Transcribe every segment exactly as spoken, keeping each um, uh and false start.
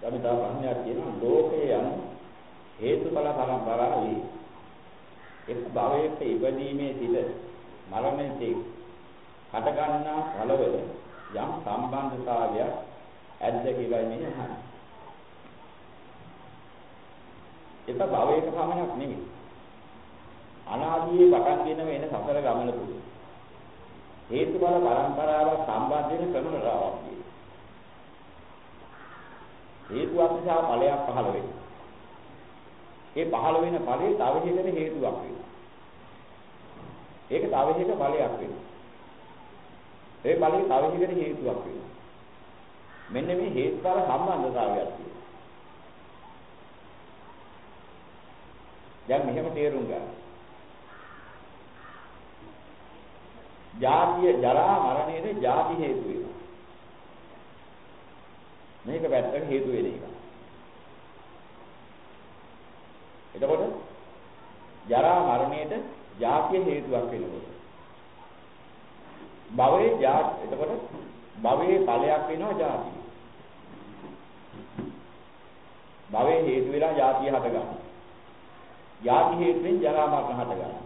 අපි තව ප්‍රශ්නයක් තියෙනවා ලෝකයේ යන හේතුඵල පරම්පරාවේ එක් භවයක ඉපදීමේ සිට මරණයේ හට ගන්නා ඵලවල යම් සම්බන්ධතාවයක් ඇද්ද කියලා මේ අහන්නේ. ඒක භවයක පමණක් නෙමෙයි. අනාදියේ පටන් ගෙන වෙන සසර ගමන තුල හේතුඵල පරම්පරාව සම්බන්ධ වෙන ක්‍රම රාවක් තියෙනවා. හේතුවක් නිසා ඵලයක් පහළ වෙනවා. ඒ පහළ වෙන ඵලයේ තව එකකට හේතුවක් වෙනවා. ඒක තව එකක ඵලයක් වෙනවා. ඒ ඵලයේ තව එකකට හේතුවක් වෙනවා. මෙන්න මේ හේතුඵල සම්බන්ධතාවයක් තියෙනවා. දැන් මෙහෙම තේරුම් ගන්න. ජාතිය ජරා මරණයේ ජාති හේතු වෙනවා. මේක පැත්තක හේතු වෙන එක. එතකොට ජරා මරණයට ජාතිය හේතුවක් වෙනකොට භවයේ ජාති එතකොට භවයේ ඵලයක් වෙනවා ජාතිය. භවයේ හේතු වෙලා ජාතිය හට ගන්නවා. ජාති හේතුවෙන් ජරා මරණ හට ගන්නවා.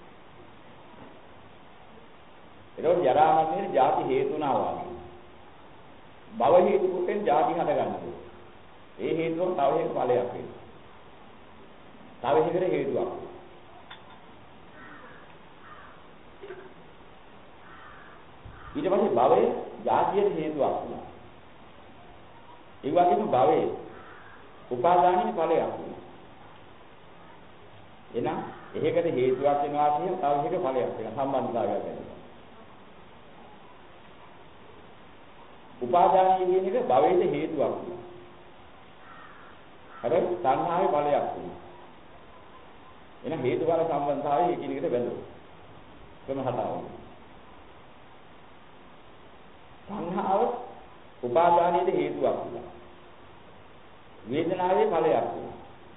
එතකොට ජරා මරණයේ ජාති හේතුණා වගේ. භව හේතුකෙන් ජාති හට ගන්නවා. ඒ හේතුව තව එක ඵලයක් වෙනවා. තව එකකට හේතුවක්. ඊට පස්සේ භවයේ ජාතියට හේතුවක් වෙනවා. ඒ වගේම භවයේ උපාදානයේ ඵලයක් වෙනවා. එහෙනම් එහෙකට හේතුවක් වෙනවා කියන තව එකක ඵලයක් වෙනවා සම්බන්ධතාවයක් වෙනවා. උපාදානීය කියන එක භවයේ හේතුවක් වෙනවා. හරි සංහාවේ ඵලයක් වෙනවා. එහෙනම් හේතුඵල සම්බන්ධතාවය එකිනෙකට බැඳෙනවා. ක්‍රම හතරක්. සංහාව උපාදානයේ හේතුවක් වෙනවා. වේදනාවේ ඵලයක් වෙනවා.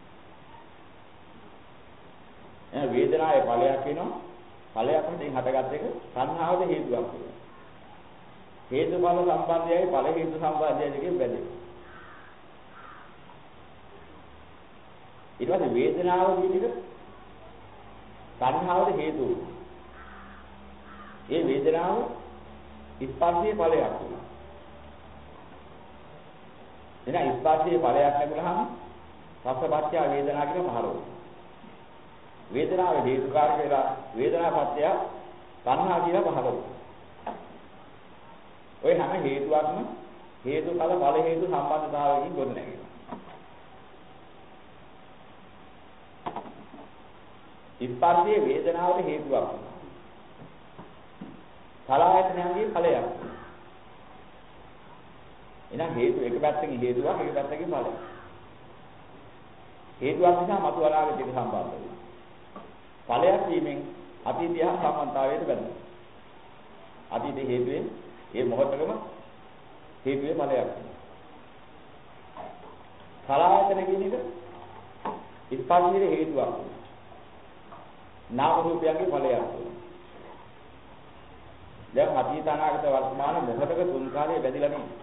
එහෙනම් වේදනාවේ ඵලයක් වෙනවා. ඵලයක් වශයෙන් හටගත් එක සංහාවද හේතුවක් වෙනවා. හේතුඵල සම්බන්ධයයි ඵල හේතු සම්බන්ධයයි දෙකෙන් බැඳෙනවා. ඊට පස්සේ වේදනාව කියන එක සංහාවද හේතුව. ඒ වේදනාව ස්පර්ශයේ ඵලයක් වෙනවා. එහෙනම් ස්පර්ශයේ ඵලයක් ලැබුණාම රසපත්‍ය වේදනා කියන පහළ වෙනවා. වේදනාව හේතුකාරක වෙලා වේදනාපත්‍ය සංහා කියලා පහළ වෙනවා. ඔය හැම හේතුවක්ම හේතු කල ඵල හේතු සම්බන්ධතාවයකින් ගොඩ නැගෙනවා. ස්පර්ශයේ වේදනාවට හේතුවක්. සලආයතනයන්ගේ ඵලයක්. එහෙනම් හේතු එක පැත්තකින් හේතුවක් එක පැත්තකින් ඵලයක්. හේතුවක් නිසා මතු අනාගතයට සම්බන්ධ වෙනවා. ඵලයක් වීමෙන් අතීතය සම්බන්ධතාවයට බැඳෙනවා. අතීතයේ හේතුවේ ඒ මොහොතකම හේතුවේ ඵලයක්. සලආයතන කියන එක ස්පර්ශයේ හේතුවක්. නාම රූපයන්ගේ ඵලයක්. දැන් අතීත අනාගත වර්තමාන මොහොතක තුන් කාලයේ බැඳිලා නෙමෙයි.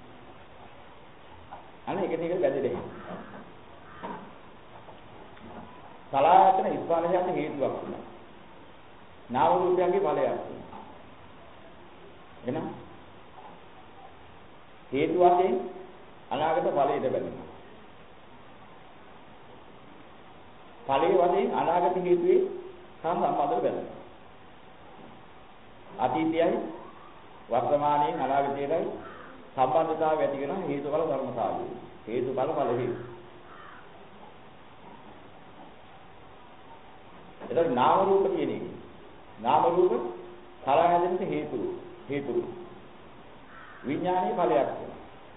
අනේ එක එක බැඳෙන්නේ. සලආයතන ස්පර්ශයන්ගේ හේතුවක්. නාම රූපයන්ගේ ඵලයක්. එහෙනම් හේතු වශයෙන් අනාගත ඵලයට බැඳෙනවා. ඵලයේ වශයෙන් අනාගත හේතුවේ සම්බන්ධව බැඳෙනවා. අතීතයයි වර්තමානයේ අනාගතයයි සම්බන්ධතාවය ඇති කරන හේතුඵල ධර්මතාවය. හේතුඵල ඵල හේතු. එතකොට නාම රූප කියන එක. නාම රූප සලආයතනට හේතු. හේතු විඥානයේ ඵලයක් වෙනවා.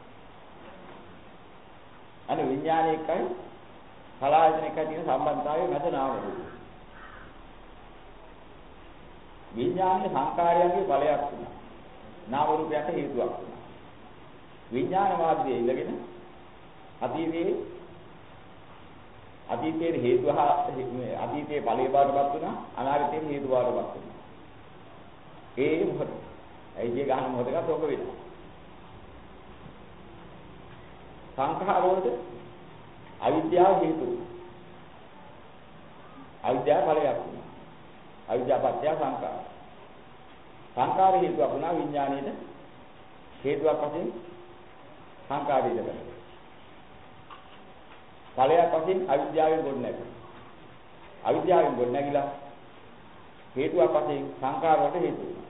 අනේ විඥානයේකයි සලආයතනයකයි තියෙන සම්බන්ධතාවය මැද නාම රූප. විඥානයේ සංකාරයන්ගේ ඵලයක් වෙනවා. නාම රූපයට හේතුවක් වෙනවා. විඥාන මාර්ගයේ ඉඳගෙන අතීතයේ අතීතයේ හේතුව අතීතයේ ඵලයේ බාරපත් වුණා අනාගතයේ හේතු බාරපත් වෙනවා. ඒ මොකද? ඇයි ගහන මොහොතකට ඔක වෙනවා. සංඛාර වලට අවිද්‍යාව හේතු. අවිද්‍යාව ඵලයක් වුණා. අවිද්‍යාව පත්‍ය සංඛාර. සංඛාර හේතුවක් වුණා විඥාණයට හේතුවක් වශයෙන් සංඛාරය ඉදලා. ඵලයක් වශයෙන් අවිද්‍යාවෙන් ගොඩ නැගුණා. අවිද්‍යාවෙන් ගොඩ නැගිලා හේතුවක් වශයෙන් සංඛාර වලට හේතු වෙනවා.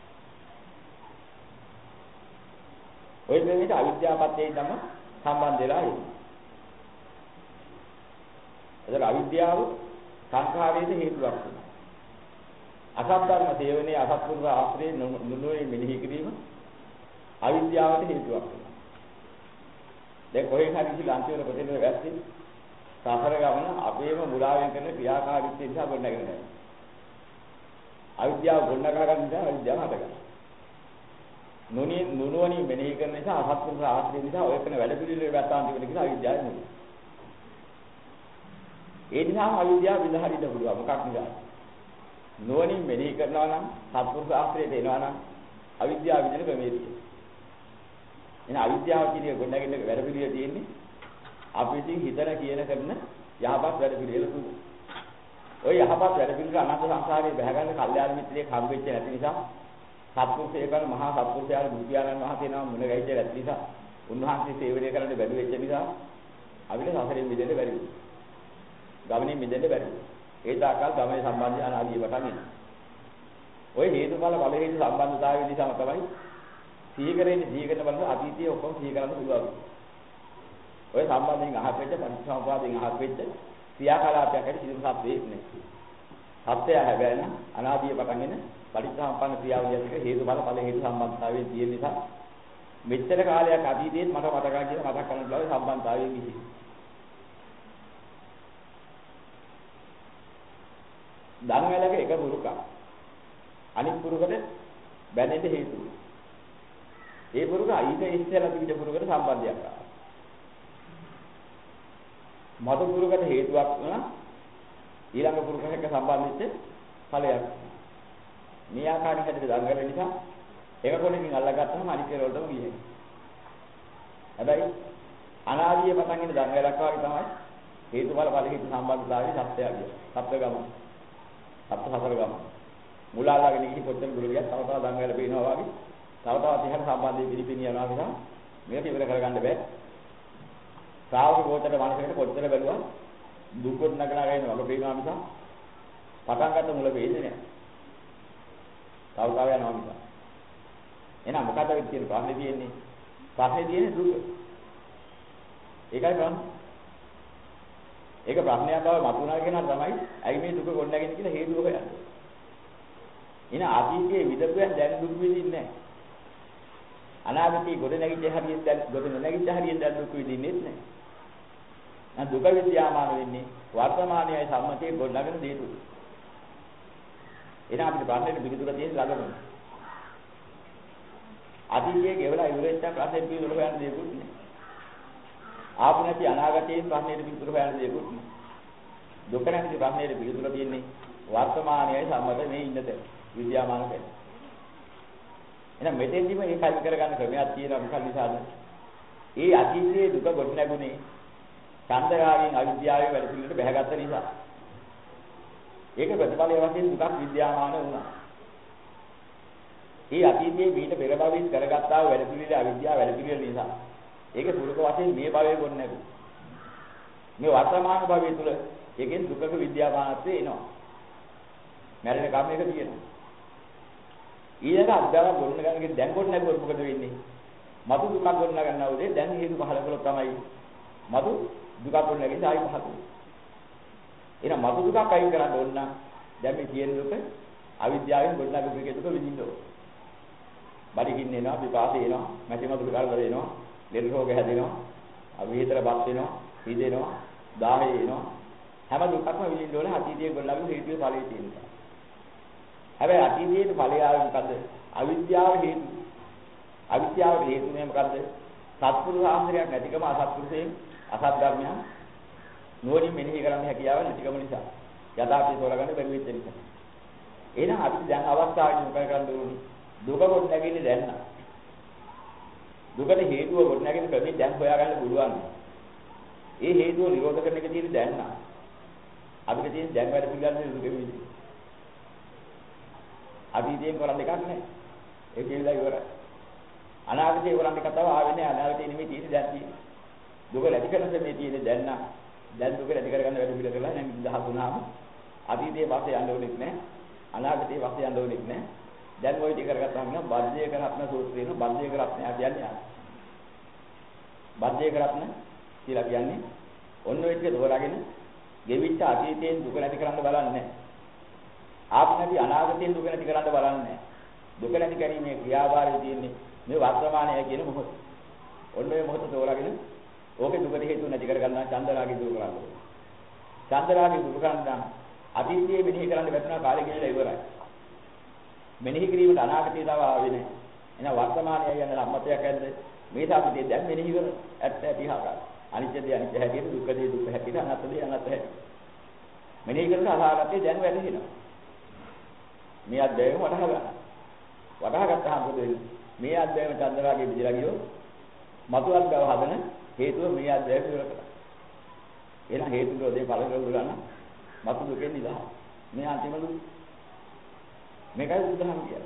ඔය දෙන්නට අවිද්‍යාවපත්යෙන් තමයි සම්බන්ධ වෙලා ඉන්නේ. එතකොට අවිද්‍යාව සංඛාරයේ හේතුවක් වෙනවා. අසත් ධර්ම සේවනයේ අසත්පුරුෂ ආශ්‍රේ නුනුවේ මෙනෙහි කිරීම අවිද්‍යාවට හේතුවක් වෙනවා. දැන් කොහෙන් හරි ඉතින් අන්තිමට කොතෙන්ද වැස්සෙන්නේ? සසර ගමන අපේම මුලාවෙන් කරන ක්‍රියාකාරීත්වය නිසා ගොඩනගෙන නැහැ. අවිද්‍යාව ගොඩනගා ගන්න නිසා අවිද්‍යාව හටගන්නවා. නුනේ නුනුවණින් මෙනෙහි කරන නිසා අසත්පුරුෂ ආශ්‍රය නිසා ඔය කරන වැඩ පිළිවෙල වැටාන්ති වෙන කියලා අවිද්‍යාව නෙමෙයි. ඒ නිසා අවිද්‍යාව විඳහරින්න පුළුවන් මොකක් නිසාද? නුවණින් මෙනෙහි කරනවා නම් සත්පුරුෂ ආශ්‍රයයට එනවා නම් අවිද්‍යාව විඳින ක්‍රමයේදී. එන අවිද්‍යාව කියන ගොඩනගින්න වැඩ පිළිවෙල තියෙන්නේ අපි ඉතින් හිතන කියන කරන යහපත් වැඩ පිළිවෙල තුල. ওই යහපත් වැඩ පිළිවෙල අනන්ත සංසාරේ බැහැ ගන්න කල්යාණ මිත්‍රයෙක් හම්බෙච්ච නැති නිසා සත්පුරුෂයෙකුන් මහා සත්පුරුෂයාගේ බුද්ධයාණන් වහන්සේ නම මුණ ගැහිච්ච නැති නිසා උන්වහන්සේ සේවනය කරන්න බැරි වෙච්ච නිසා අපිට සසරෙන් මිදෙන්න බැරි වුණා. ගමනේ මිදෙන්න බැරි වුණා. ඒ තාකල් ගමනේ සම්බන්ධය අනාදී වටන් එනවා. ওই හේතුඵල බල හේතු සම්බන්ධතාවය නිසා තමයි සිහි කරන්නේ සිහි කරන බලන අතීතයේ ඔක්කොම සිහි කරන්න පුළුවන්. ඔය සම්බන්ධයෙන් අහක් වෙච්ච පරිසම්පාදයෙන් අහක් වෙච්ච ක්‍රියාකලාපයක් ඇති සිදුවන සත්‍යයක් නේ. සත්‍යය හැබැයි නම් අනාදී පටන් එන පරිසම්පන්න ක්‍රියාවලියක හේතුඵල බල හේතු සම්බන්ධතාවයෙන් තියෙන නිසා මෙච්චර කාලයක් අතීතයේ මට මතකයි කියලා මතක් කරන්න පුළුවන් සම්බන්ධතාවයෙන් කිසි. ධර්මවලක එක පුරුකක් අනිත් පුරුකට බැඳෙන්න හේතු වෙනවා. ඒ පුරුක ඊට ඉස්සෙල්ලා තිබිච්ච පුරුකට සම්බන්ධයක් ආවා. මත පුරුකට හේතුවක් වුණා ඊළඟ පුරුකට එක්ක සම්බන්ධ වෙච්ච ඵලයක්. මේ ආකාරයෙන් හැදෙන ධර්මවල නිසා එක කොටකින් අල්ලගත්තම අනිත් වලටම ගියේ. හැබැයි අනාදියේ පටන් ඉන්න ධර්මවලක් වගේ තමයි හේතුඵල ඵල හේතු සම්බන්ධතාවයේ සත්‍යය කියන්නේ. සත්‍ය ගමන. සත්‍ය හතර ගමන. මුලාලාගෙන ඉහි පොත්තෙන් දුර ගියා තව තව ධර්මවල පේනවා වගේ. තව තවත් ඉහළ සම්බන්ධයේ පිළිපිනිය යනවා නිසා මේක ඉවර කරගන්න බෑ. ශ්‍රාවක ගෝචර මානසිකට කොච්චර බැලුවා දුක්කොත් නගලා ගින වල පේනවා නිසා පටන් ගන්න මුල වේදේ නෑ. තව තව යනවා නිසා. එහෙනම් මොකද වෙන්නේ කියන ප්‍රශ්නේ තියෙන්නේ? ප්‍රශ්නේ තියෙන්නේ දුක. ඒකයි බලන්න. ඒක ප්‍රශ්නයක් බව මතුණා කියනවා තමයි ඇයි මේ දුක ගොඩනගන්නේ කියලා හේතුව හොයන්නේ. එන අතීතයේ විදපුවෙන් දැන් දුක් විඳින්නේ නැහැ. අනාගතයේ ගොඩ නැගිච්ච හරියෙන් දැන් ගොඩ නැගිච්ච හරියෙන් දැන් දුක් විඳින්නෙත් නැහැ. නැත් දුක විද්‍යාමාන වෙන්නේ වර්තමානයේ සම්මතයේ ගොඩ නගන දේ තුල. එන අපිට ප්‍රශ්නෙට පිළිතුර තියෙන ළඟම. අතීතයේ ගෙවලා ඉවරෙච්ච ප්‍රශ්නෙට පිළිතුර හොයන්න දෙයක්වත් නැහැ. ආපු නැති අනාගතයේ ප්‍රශ්නෙට පිළිතුර හොයන්න දෙයක්වත් නැහැ. දුක නැති ප්‍රශ්නෙට පිළිතුර තියෙන්නේ වර්තමානයේ සම්මත මේ ඉන්නත විද්‍යාමාන කරේ. එහෙනම් මෙතෙන්දිම මේ කල්ප කරගන්න ක්‍රමයක් තියෙනවා මොකක්ද නිසාද? ඒ අතීතයේ දුක ගොඩ නැගුණේ ඡන්දරාගෙන් අවිද්‍යාවේ වැඩ පිළිවෙලට බැහැගත්ත නිසා. ඒක ප්‍රතිඵලය වශයෙන් දුකක් විද්‍යාමාන වුණා. ඒ අතීතයේ මීට පෙර භවයෙන් කරගත්තා වැඩ පිළිවෙල අවිද්‍යාව වැඩ පිළිවෙල නිසා. ඒක පුරුක වශයෙන් මේ භවයේ ගොඩ නැගුණා. මේ වර්තමාන භවයේ තුල ඒකෙන් දුකක විද්‍යාමානත්වය එනවා. මැරෙන කම එක තියෙනවා. ඊළඟ අද්දාව ගොඩ නගනගෙන දැන් ගොඩ නැගුවොත් මොකද වෙන්නේ? මතු දුකක් ගොඩ නගන්නව උදේ දැන් හේතු පහල කළොත් තමයි මතු දුකක් ගොඩ නැගෙන්නේ ආයි පහත. එහෙනම් මතු දුකක් අයින් කරන්න ඕන නම් දැන් මේ කියන දුක අවිද්‍යාවෙන් ගොඩ නගපු එකේ දුක විඳින්න ඕන. බඩගින්න එනවා, විපාස එනවා, මැටි මදුරු කරදර එනවා, ලෙඩ රෝග හැදෙනවා, අවිහිතරපත් වෙනවා, හිදෙනවා, දාහය එනවා. හැම දුකක්ම විඳින්න ඕන අතීතයේ ගොඩ නගපු හේතුවේ ඵලයේ තියෙන නිසා. හැබැයි අතීතයේ ඵලය ආවේ මොකද්ද? අවිද්‍යාව හේතු. අවිද්‍යාව හේතුනේ මොකද්ද? සත්පුරුෂ ආශ්‍රයයක් නැතිකම අසත්පුරුෂයෙන් අසත් ධර්මයන් නුවණින් මෙනෙහි කරන්න හැකියාව නැතිකම නිසා. යථාර්ථය තෝරගන්න බැරි වෙච්ච නිසා. එහෙනම් අපි දැන් අවස්ථාවේ මොකද කරන්න ඕනේ? දුක කොට නැගෙන්නේ දැන් නම්. දුකට හේතුව ගොඩනැගෙන ක්‍රමෙන් දැන් හොයාගන්න පුළුවන්. ඒ හේතුව නිරෝධ කරන එක තියෙන්නේ දැන් නා. අපිට තියෙන්නේ දැන් වැඩ පිළිගන්නේ දුක විඳින්න. අතීතයෙන් කරන්න එකක් නැහැ. ඒක ඉවිලා ඉවරයි. අනාගතේ කරන්න කතාව ආවේ නැහැ. අනාගතේ නෙමෙයි තියෙන්නේ දැන් තියෙන්නේ. දුක නැති කරන මේ තියෙන්නේ දැන් නා. දැන් දුක නැති කරගන්න වැඩ පිළිවෙල කරලා දැන් දහස් වුණාම අතීතයේ වාසේ යන්න ඕනෙත් නැහැ. අනාගතයේ වාසේ යන්න ඕනෙත් නැහැ. දැන් ওই ටික කරගත්තාම නම් බද්ධය කරත්න සූත්‍රේන බද්ධය කරත්න කියන්නේ. බද්ධය කරත්න කියලා කියන්නේ ඔන්න ඔය ටික දොරාගෙන ගෙවිච්ච අතීතයෙන් දුක නැති කරන්න බලන්නේ නැහැ. ආත්මදී අනාගතයෙන් දුක නැති කරන්න බලන්නේ නැහැ. දුක නැති කිරීමේ ක්‍රියාභාරය තියෙන්නේ මේ වර්තමානය කියන මොහොත. ඔන්න ඔය මොහොත දොරාගෙන ඕකේ දුකට හේතු නැති කරගන්නා චන්දරාගය දුරු කරන්න ඕනේ. චන්දරාගය දුරු කරන්න අතීතයේ මෙනෙහි කරන්න වැටෙනා කාලය කියලා ඉවරයි. මෙනෙහි කිරීමට අනාගතය තව ආවේ නැහැ. එහෙනම් වර්තමානයයි යන සම්මතයක් ඇද්ද? මේ සාපිතේ දැන් මෙනෙහි කර ඇත්ත ඇති හරහා. අනිත්‍ය දේ අනිත්‍ය හැටියට, දුක්ඛ දේ දුක්ඛ හැටියට, අනාත්ම දේ අනාත්ම හැටියට. මෙනෙහි කරන අනාගතේ දැන් වැටහෙනවා. මේ අධ්‍යයනය වටහා ගන්න. වටහා ගත්තාම මොකද වෙන්නේ? මේ අධ්‍යයනය චන්දරාගයේ විදිලා ගියොත් මතුවත් බව හදන හේතුව මේ අධ්‍යයනය විතර කරා. එහෙනම් හේතු විරෝධේ ඵල විරෝධ ගන්න මතු දුකෙන් නිදහස්. මේ අන්තිම දුක. මේකයි බුදුහාම කියන්නේ.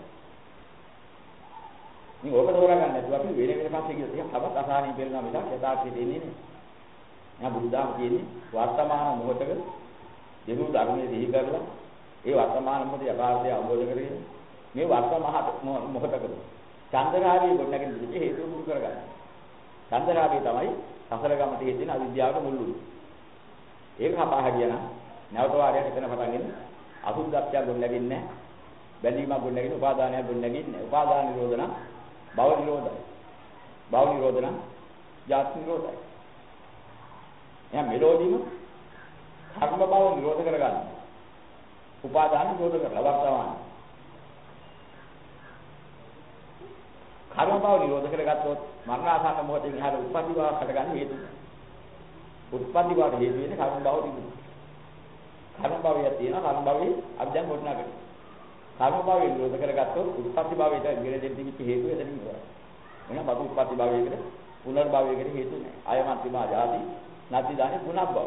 මේ ඕක තෝරා ගන්න නැතුව අපි වෙන වෙන පස්සේ කියලා ටිකක් හබත් අසහනින් පෙන්නනවා මිසක් යථාර්ථය දෙන්නේ නෑ. මම බුදුහාම කියන්නේ වර්තමාන මොහොතක දෙනු ධර්මයේ දිහි කරලා ඒ වර්තමාන මොහොතේ යථාර්ථය අවබෝධ කරගෙන මේ වර්තමාන මොහොතකද චන්දරාගයේ ගොඩනගෙන ඉඳි හේතු දුරු කරගන්න. චන්දරාගය තමයි සසර ගමට හේතුන අවිද්‍යාවට මුල්ලු. ඒක හපා හැදියා නම් නැවත වාරයක් එතන පටන්ගෙන අසුද්ධත්‍ය ගොඩනගින්නේ නැහැ. බැඳීමක් ගොඩනගින්න උපාදානයක් ගොඩනගින්නේ නැහැ. උපාදාන නිරෝධන භව නිරෝධයි. භව නිරෝධන ජාති නිරෝධයි. එහෙනම් මෙලෝදීම කර්ම භව නිරෝධ කරගන්න. උපාදාන නිරෝධ කරලා වර්තමාන. කර්ම භව නිරෝධ කරගත්තොත් මරණාසන්න මොහොතේ විහාර උපපති භව හටගන්න හේතු. උත්පත්ති භවට හේතු වෙන්නේ කර්ම භව තිබුණා. කර්ම භවය තියෙනවා කර්ම භවයේ අධ්‍යයන ගොඩනගන. කර්ම භවය නිරෝධ කරගත්තොත් උත්පත්ති භවයට ඉගෙන දෙන්න තිබිච්ච හේතු එතනින් ඉවරයි. එහෙනම් බදු උත්පත්ති භවයකට පුනර්භවයකට හේතු නැහැ. අයමන්තිම ආදී නැති දානේ පුනර්භව.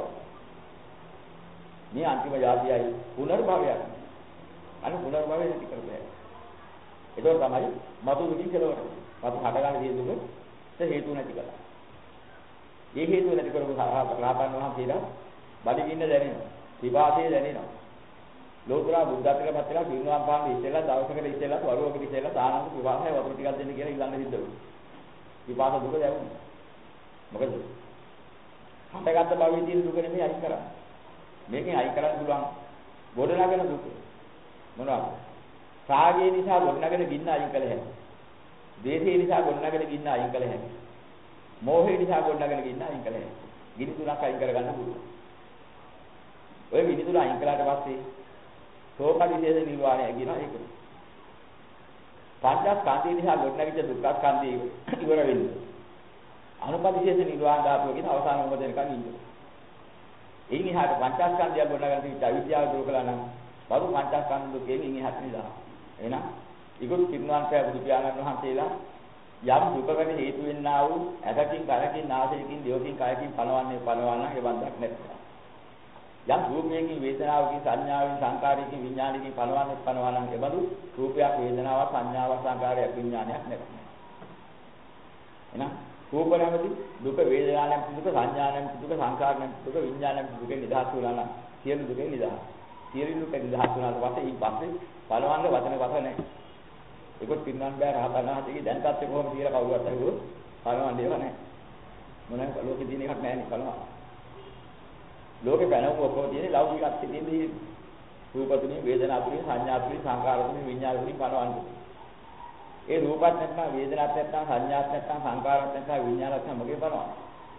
මේ අන්තිම જાතියයි පුනර්භවයයි. අනේ පුනර්භවය නැති කරගන්න. ඒක තමයි මතු දුකින් කෙලවර. මතු හටගන්න හේතුක හේතු නැති කරලා. මේ හේතු නැති කරපු රාතන් වහන්සේලා බඩගින්න දැනෙනවා. විපාකයේ දැනෙනවා. ලෝතුරා බුද්ධත්වයට පත් වෙලා කිනුවන් පාන්නේ ඉස්සෙල්ලා දවසකට ඉස්සෙල්ලා වරුවකට ඉස්සෙල්ලා සානන්ද විවාහය වතුර ටිකක් දෙන්න කියලා ඉල්ලන්න හිටවලු. විපාක දුක දැවුණා. මොකද? හටගත්ත භවයේ තියෙන දුක නෙමෙයි අයින් කරන්නේ. මේකෙන් අයින් කරන්න පුළුවන් ගොඩනගෙන දුක. මොනවද? රාගය නිසා ගොඩනගෙන ගින්න අයින් කළ හැකියි. ද්වේෂය නිසා ගොඩනගෙන ගින්න අයින් කළ හැකියි. මෝහය නිසා ගොඩනගෙන ගින්න අයින් කළ හැකියි. ගිනි තුනක් අයින් කරගන්න පුළුවන්. ඔය ගිනි තුන අයින් කළාට පස්සේ සෝපදිශේෂ නිර්වාණය කියනවා ඒක. පංචස්කන්ධය නිසා ගොඩනැගිච්ච දුක්ඛස්කන්ධය ඉවර වෙන්නේ. අනුපදිශේෂ නිර්වාණ ධාතුව කියන අවසාන මොහොත වෙනකන් ඉන්නවා. එයින් එහාට පංචස්කන්ධය ගොඩනගන තිබිච්ච අවිද්‍යාව දුරු කළා නම් බරු පංචස්කන්ධ දුකෙන් ඉන් එහාට නිදහස්. එහෙනම් ඊගොත් කින්වන්තය බුදු පියාණන් වහන්සේලා යම් දුකකට හේතු වෙන්නා වූ ඇසකින් කනකින් නාසයකින් දිවකින් කයකින් පනවන්නේ පනවන්න ඒ බන්ධක් නැත්නම් යම් රූපයකින් වේදනාවකින් සංඥාවෙන් සංකාරයකින් විඥානයකින් පනවන්නේ පනවනම් එබඳු රූපයක් වේදනාවක් සංඥාවක් සංකාරයක් විඥානයක් නැහැ. එහෙනම් රූප නැමැති දුක වේදනාවක් දුක සංඥාවක් දුක සංකාරයක් දුක විඥානයක් දුකෙන් නිදහස් වුණා නම් සියලු දුකෙන් නිදහස්. සියලු දුකෙන් නිදහස් වුණාට පස්සේ ඊ පස්සේ පනවන්න වචන වත් නැහැ. ඒකත් පින්නන් බෑ රහතන් වහන්සේගේ දැන් තත්ත්වය කොහොමද කියලා කවුරුත් අහුවොත් පනවන්න ඒවා නැහැ. මොනවා ලෝකෙ දින එකක් නැහැ නේ පනවන්න. ලෝකේ පැනවුම ඔක්කොම තියෙන්නේ ලෞකික අත්දැකීම්දී රූප තුනේ වේදනා තුනේ සංඥා තුනේ සංකාර තුනේ විඤ්ඤාණ තුනේ පනවන්නේ. ඒ රූපත් නැත්නම් වේදනාත් නැත්නම් සංඥාත් නැත්නම් සංකාරත් නැත්නම් විඤ්ඤාණත් නැත්නම් මොකේ පනවන්නේ?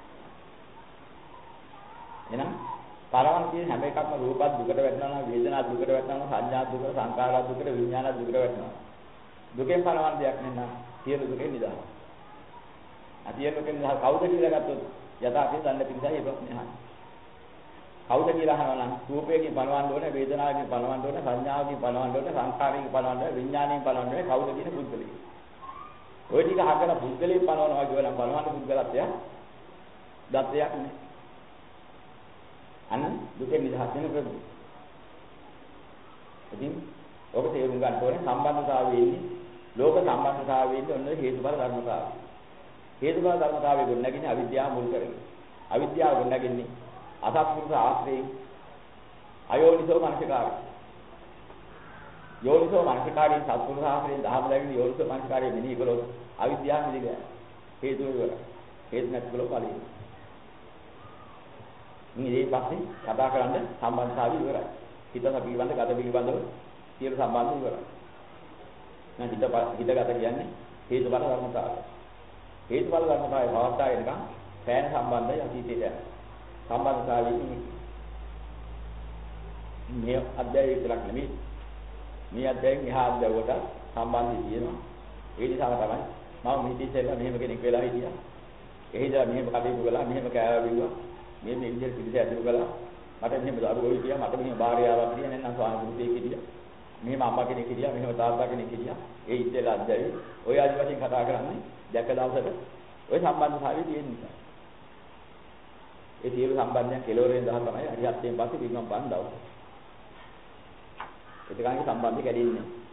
එහෙනම් පරවන කියන හැම එකක්ම රූපත් දුකට වැටෙනවා නම් වේදනාත් දුකට වැටෙනවා සංඥාත් දුකට සංකාරත් දුකට විඤ්ඤාණත් දුකට වැටෙනවා. දුකෙන් පනවන දෙයක් නැත්නම් සියලු දුකෙන් නිදහස්. අතිය දුකෙන් නිදහස් කවුද කියලා ගත්තොත් යථාර්ථයෙන් දන්න පිළිසයි ඒ ප්‍රශ්නේ අහන්නේ. කවුද කියලා අහනවා නම් රූපයෙන් පනවන්න ඕනේ වේදනාවෙන් පනවන්න ඕනේ සංඥාවෙන් පනවන්න ඕනේ සංකාරයෙන් පනවන්න ඕනේ විඥාණයෙන් පනවන්න ඕනේ කවුද කියන පුද්ගලයා. ওই ටික අහගෙන පුද්ගලයෙක් පනවනවා කියවනම් පනවන්න පුද්ගලත්වය දත්තයක් නේ. අන්න දුකෙන් නිදහස් වෙන ක්‍රමය. ඉතින් ඔබ තේරුම් ගන්න ඕනේ සම්බන්ධතාවයේ ඉන්නේ ලෝක සම්බන්ධතාවයේ ඉන්නේ ඔන්න හේතුඵල ධර්මතාවය. හේතුඵල ධර්මතාවයේ ගොඩනගන්නේ අවිද්‍යාව මුල් කරගෙන. අවිද්‍යාව ගොඩනගන්නේ අසත්පුරුෂ ආශ්‍රේ අයෝනිසෝ මනසිකාරය. යෝනිසෝ මනසිකාරයෙන් සත්පුරුෂ ආශ්‍රයෙන් දහම ලැබෙන යෝනිසෝ මනසිකාරයෙන් මෙනෙහි කළොත් අවිද්‍යාව නිදිගය. හේතු වල හේතු නැති කළොත් ඵලයි. මේ පස්සේ කතා කරන්න සම්බන්ධතාවය ඉවරයි. හිත පිළිබඳ ගත පිළිබඳව සියලු සම්බන්ධ ඉවරයි. නැත්නම් හිත හිතගත කියන්නේ හේතුඵල ධර්මතාවය. හේතුඵල ධර්මතාවය පවත්තා එනකම් සෑහෙන සම්බන්ධය අතීතයට යනවා. සම්බන්ධතාවයේ මේ අධ්‍යයය විතරක් නෙමෙයි මේ අධ්‍යයයෙන් එහා අධ්‍යයයට සම්බන්ධය තියෙනවා. ඒ නිසා තමයි මම මේ ඉතිසෙල්ලා මෙහෙම කෙනෙක් වෙලා හිටියා. එහෙදා මෙහෙම කටයුතු කළා, මෙහෙම කෑවා බිව්වා. මේ මේ විදිහට පිළිස ඇතුළු කළා. මට මෙහෙම දරුවෝ හිටියා, මට මෙහෙම භාර්යාවක් හිටියා, නැත්නම් ස්වාමි පුරුෂයෙක් හිටියා. මෙහෙම අම්මා කෙනෙක් හිටියා, මෙහෙම තාත්තා කෙනෙක් හිටියා. ඒ ඉතිසෙල්ලා අධ්‍යයය ඔය ආදි වශයෙන් කතා කරන්නේ දැක දවසට ඔය සම්බන්ධතාවය තියෙන නිසා. ඒ සියලු සම්බන්ධයන් කෙලවරෙන් දහ තමයි හරි හත්යෙන් පස්සේ පිරිනම් පන් දවස්. ඒකයි සම්බන්ධය කැඩෙන්නේ.